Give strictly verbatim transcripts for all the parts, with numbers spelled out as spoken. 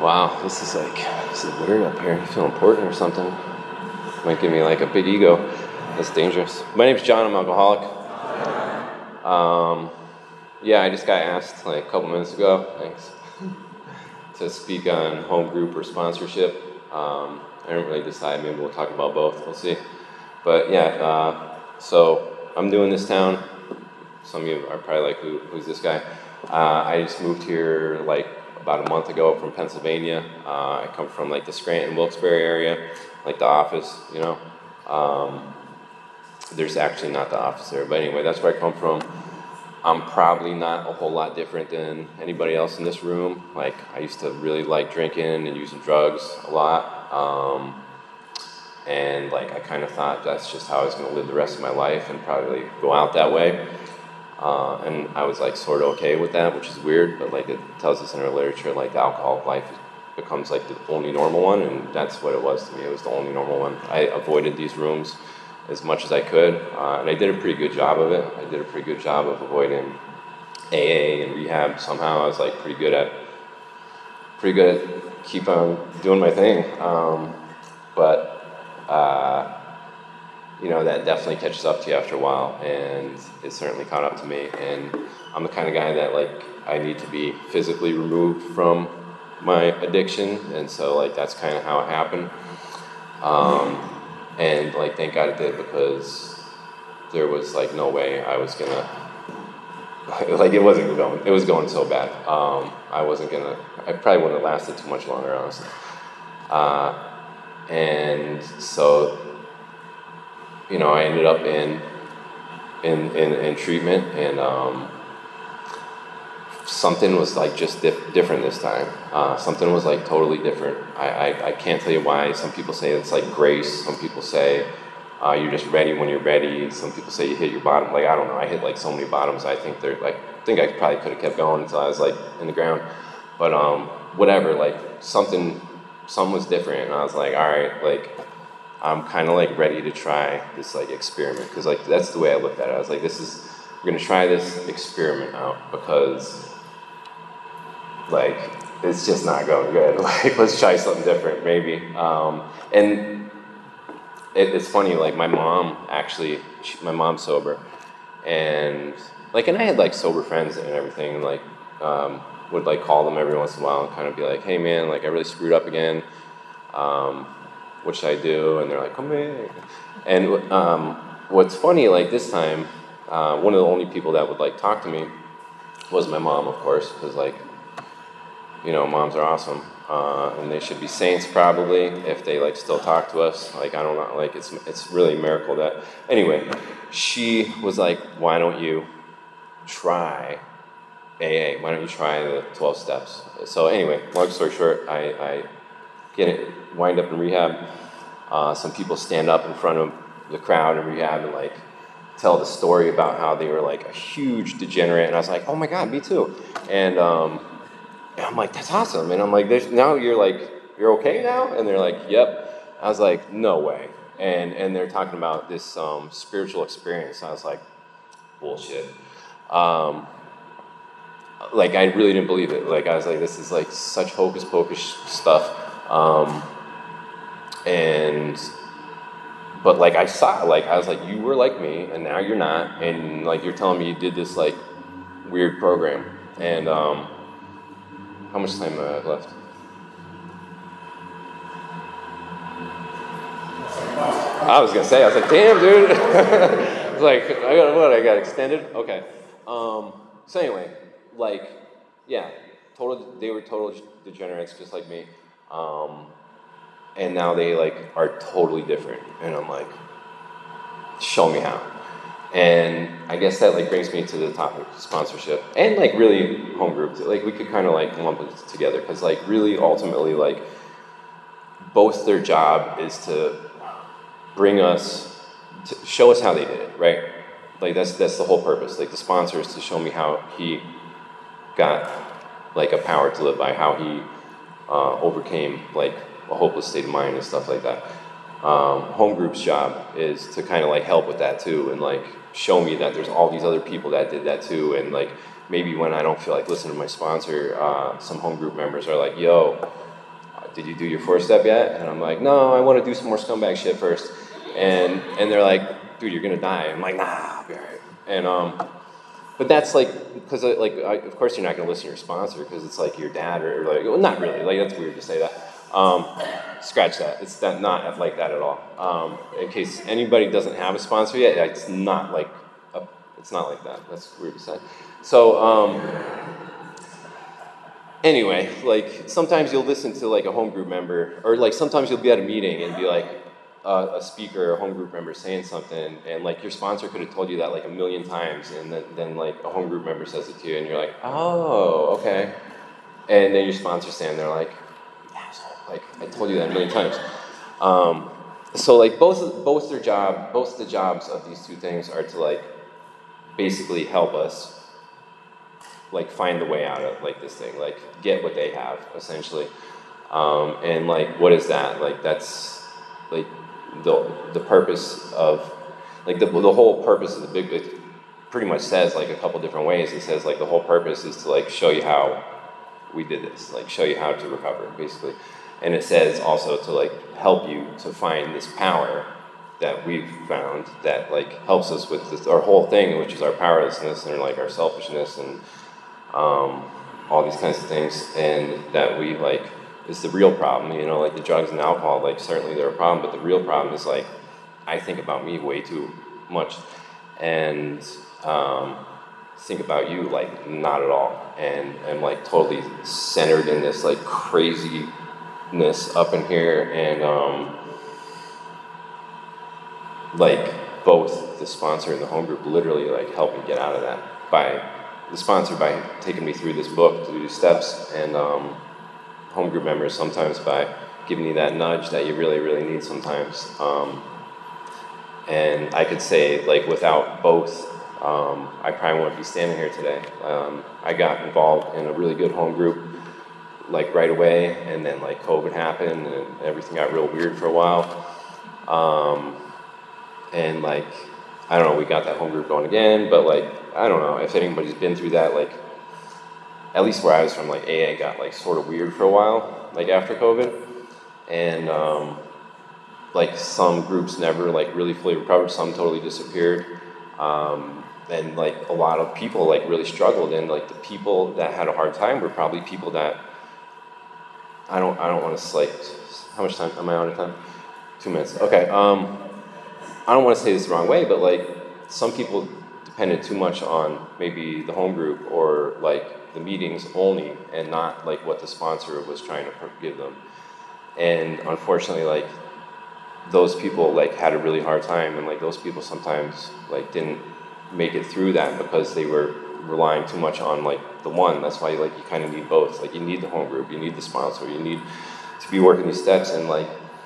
Wow, this is like, this is weird up here. You feel important or something? Might give me like a big ego. That's dangerous. My name's John. I'm an alcoholic. Um, yeah, I just got asked like a couple minutes ago, thanks, to speak on home group or sponsorship. Um, I didn't really decide. Maybe we'll talk about both. We'll see. But yeah, uh, so I'm new in this town. Some of you are probably like, Who, who's this guy? Uh, I just moved here like about a month ago from Pennsylvania. Uh, I come from like the Scranton, Wilkes-Barre area, like the office, you know. Um, there's actually not the office there, but anyway, that's where I come from. I'm probably not a whole lot different than anybody else in this room. Like, I used to really like drinking and using drugs a lot. Um, and like, I kind of thought that's just how I was going to live the rest of my life and probably go out that way. Uh, and I was like sort of okay with that, which is weird, but like it tells us in our literature, like the alcoholic life becomes like the only normal one, and that's what it was to me. It was the only normal one. I avoided these rooms as much as I could, uh, and I did a pretty good job of it. I did a pretty good job of avoiding A A and rehab. Somehow I was like pretty good at, pretty good at keep on doing my thing. Um, but, uh, you know, that definitely catches up to you after a while, and it certainly caught up to me. And I'm the kind of guy that, like, I need to be physically removed from my addiction, and so, like, that's kind of how it happened. Um, and, like, thank God it did, because there was, like, no way I was gonna, like, it wasn't going, it was going so bad. Um, I wasn't gonna, I probably wouldn't have lasted too much longer, honestly. Uh, and so, you know, I ended up in in in, in treatment, and um, something was like just dif- different this time. Uh, something was like totally different. I, I I can't tell you why. Some people say it's like grace. Some people say uh, you're just ready when you're ready. Some people say you hit your bottom. Like, I don't know. I hit like so many bottoms. I think they're like I think I probably could have kept going until I was like in the ground. But um, whatever. Like something something was different, and I was like, all right, like. I'm kind of like ready to try this like experiment, because like that's the way I looked at it. I was like, this is, we're gonna try this experiment out because like it's just not going good. Like, let's try something different, maybe. Um, and it, it's funny, like my mom actually, she, my mom's sober, and like, and I had like sober friends and everything, and like um, would like call them every once in a while and kind of be like, hey man, like I really screwed up again. Um, what should I do? And they're like, come in. And um, what's funny, like this time, uh, one of the only people that would like talk to me was my mom, of course, because like, you know, moms are awesome, uh, and they should be saints probably if they like still talk to us. Like, I don't know, like it's it's really a miracle that. Anyway, she was like, why don't you try A A? Why don't you try the twelve steps? So anyway, long story short, I. I get it, wind up in rehab. Uh, some people stand up in front of the crowd in rehab and like tell the story about how they were like a huge degenerate, and I was like, oh my God, me too. And, um, and I'm like, that's awesome. And I'm like, There's, now you're like, you're okay now? And they're like, yep. I was like, no way. And and they're talking about this um, spiritual experience. I was like, bullshit. Um, like I really didn't believe it. Like I was like, this is like such hocus pocus stuff. Um, and, but like I saw, like, I was like, you were like me and now you're not. And like, you're telling me you did this like weird program. And, um, how much time do I have left? I was going to say, I was like, damn, dude. I was like, I got, what, I got extended? Okay. Um, so anyway, like, yeah, total, they were total degenerates just like me. Um, and now they like are totally different, and I'm like, show me how. And I guess that like brings me to the topic of sponsorship and like really home group. Like we could kind of like lump it together, because like really ultimately like both their job is to bring us to show us how they did it, right? Like that's that's the whole purpose. Like the sponsor is to show me how he got like a power to live by, how he Uh, overcame like a hopeless state of mind and stuff like that. Um, home group's job is to kind of like help with that too, and like show me that there's all these other people that did that too, and like maybe when I don't feel like listening to my sponsor, uh, some home group members are like, yo, did you do your four step yet? And I'm like, no, I want to do some more scumbag shit first. And and they're like, dude, you're gonna die. I'm like, nah, I'll be all right. And um, but that's like, because like, I, of course you're not gonna listen to your sponsor because it's like your dad or, or like, well, not really. Like that's weird to say that. Um, scratch that. It's not, not like that at all. Um, in case anybody doesn't have a sponsor yet, it's not like a, it's not like that. That's weird to say. So um, anyway, like sometimes you'll listen to like a home group member, or like sometimes you'll be at a meeting and be like uh, a speaker or a home group member saying something, and like your sponsor could have told you that like a million times, and then, then like a home group member says it to you, and you're like, oh, okay, and then your sponsor's standing there like, like I told you that a million times. Um, so like both both their job, both the jobs of these two things are to like basically help us like find the way out of like this thing, like get what they have essentially. Um, and like what is that? Like that's like the the purpose of like the the whole purpose of the big it pretty much says like a couple different ways. It says like the whole purpose is to like show you how we did this, like show you how to recover basically. And it says also to like help you to find this power that we've found that like helps us with this, our whole thing, which is our powerlessness and like our selfishness and um, all these kinds of things, and that we like is the real problem. You know, like the drugs and alcohol, like certainly they're a problem, but the real problem is like I think about me way too much, and um, think about you like not at all, and I'm like totally centered in this like crazy up in here, and um, like both the sponsor and the home group literally like helped me get out of that by the sponsor by taking me through this book to do steps, and um, home group members sometimes by giving you that nudge that you really really need sometimes. Um, and I could say like without both um, I probably wouldn't be standing here today. um, I got involved in a really good home group like right away, and then like COVID happened and everything got real weird for a while, um, and like I don't know, we got that home group going again, but like I don't know if anybody's been through that, like at least where I was from, like A A got like sort of weird for a while like after COVID, and um, like some groups never like really fully recovered, some totally disappeared, um, and like a lot of people like really struggled, and like the people that had a hard time were probably people that I don't. I don't want to like. How much time am I out of time? Two minutes. Okay. Um, I don't want to say this the wrong way, but like some people depended too much on maybe the home group or like the meetings only, and not like what the sponsor was trying to give them. And unfortunately, like those people like had a really hard time, and like those people sometimes like didn't make it through that because they were relying too much on like the one. That's why like you kind of need both. Like you need the home group, you need the sponsor, you need to be working these steps, and like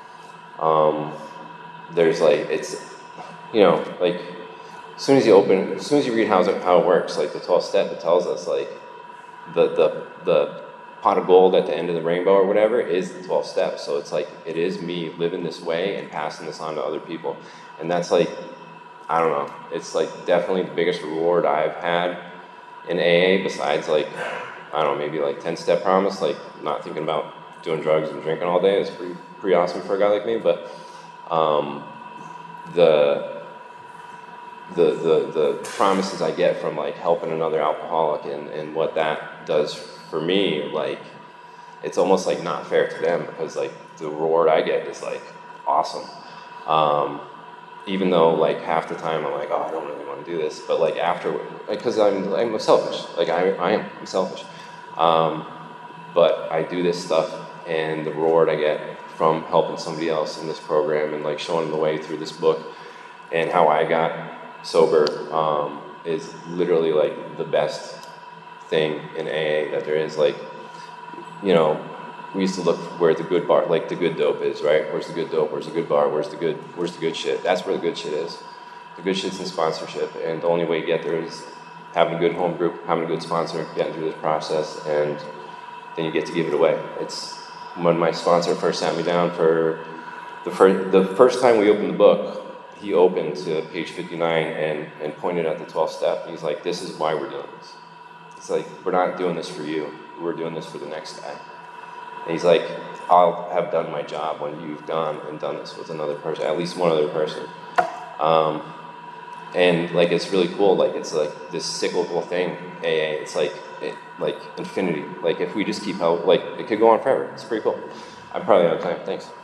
um, there's like it's you know like as soon as you open, as soon as you read how it, how it works, like the twelfth step, it tells us like the the the pot of gold at the end of the rainbow or whatever is the twelfth step. So it's like it is me living this way and passing this on to other people, and that's like I don't know. It's like definitely the biggest reward I've had in A A, besides like, I don't know, maybe like ten-step promise, like not thinking about doing drugs and drinking all day. It's pretty pretty awesome for a guy like me. But um, the, the the the promises I get from like helping another alcoholic and, and what that does for me, like it's almost like not fair to them, because like the reward I get is like awesome. Um, even though like half the time I'm like, oh, I don't really want to do this, but like afterward, because like, I'm I'm selfish, like I I am I'm selfish, um, but I do this stuff, and the reward I get from helping somebody else in this program and like showing them the way through this book and how I got sober um, is literally like the best thing in A A that there is. Like, you know, we used to look where the good bar, like the good dope is, right? Where's the good dope? Where's the good bar? Where's the good, where's the good shit? That's where the good shit is. The good shit's in sponsorship, and the only way you get there is having a good home group, having a good sponsor, getting through this process, and then you get to give it away. It's when my sponsor first sat me down for the first, the first time we opened the book, he opened to page fifty-nine and, and pointed at the twelfth step. And he's like, this is why we're doing this. It's like, we're not doing this for you. We're doing this for the next guy. And he's like, I'll have done my job when you've gone and done this with another person, at least one other person. Um, and like it's really cool. Like it's like this cyclical thing. A A. It's like it, like infinity. Like if we just keep out, like it could go on forever. It's pretty cool. I'm probably out of time. Thanks.